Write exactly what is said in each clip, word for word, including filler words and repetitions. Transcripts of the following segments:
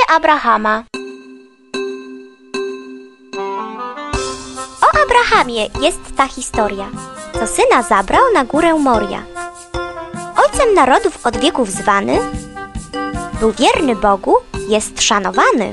Abrahama. O Abrahamie jest ta historia, co syna zabrał na górę Moria. Ojcem narodów od wieków zwany, był wierny Bogu, jest szanowany.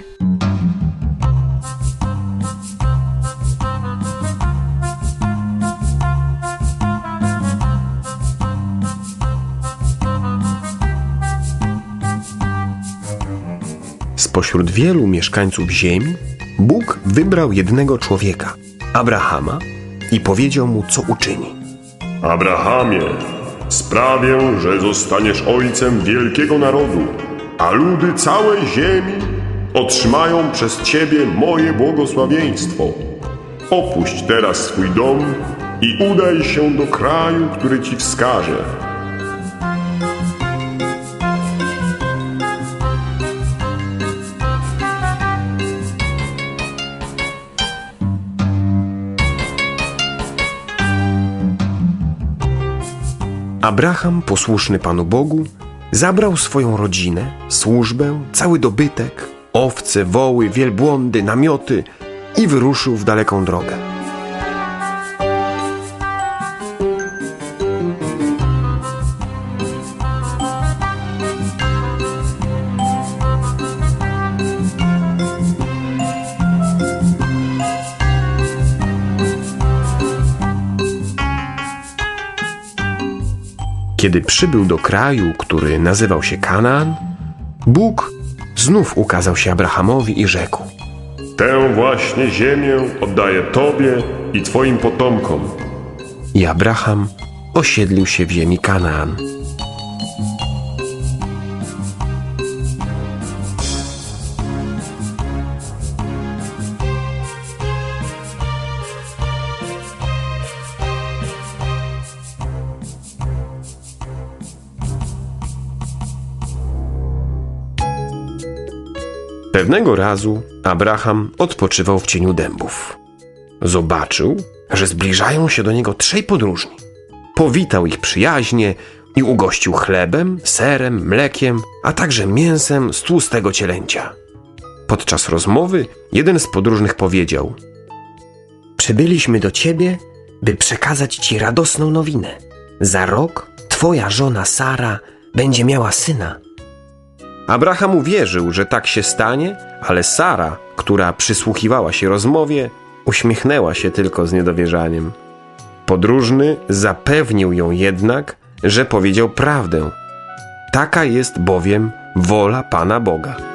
Spośród wielu mieszkańców ziemi Bóg wybrał jednego człowieka, Abrahama, i powiedział mu, co uczyni. Abrahamie, sprawię, że zostaniesz ojcem wielkiego narodu, a ludy całej ziemi otrzymają przez ciebie moje błogosławieństwo. Opuść teraz swój dom i udaj się do kraju, który ci wskażę. Abraham, posłuszny Panu Bogu, zabrał swoją rodzinę, służbę, cały dobytek, owce, woły, wielbłądy, namioty i wyruszył w daleką drogę. Kiedy przybył do kraju, który nazywał się Kanaan, Bóg znów ukazał się Abrahamowi i rzekł: Tę właśnie ziemię oddaję tobie i twoim potomkom. I Abraham osiedlił się w ziemi Kanaan. Pewnego razu Abraham odpoczywał w cieniu dębów. Zobaczył, że zbliżają się do niego trzej podróżni. Powitał ich przyjaźnie i ugościł chlebem, serem, mlekiem, a także mięsem z tłustego cielęcia. Podczas rozmowy jeden z podróżnych powiedział: Przybyliśmy do ciebie, by przekazać ci radosną nowinę. Za rok twoja żona Sara będzie miała syna. Abraham uwierzył, że tak się stanie, ale Sara, która przysłuchiwała się rozmowie, uśmiechnęła się tylko z niedowierzaniem. Podróżny zapewnił ją jednak, że powiedział prawdę. Taka jest bowiem wola Pana Boga.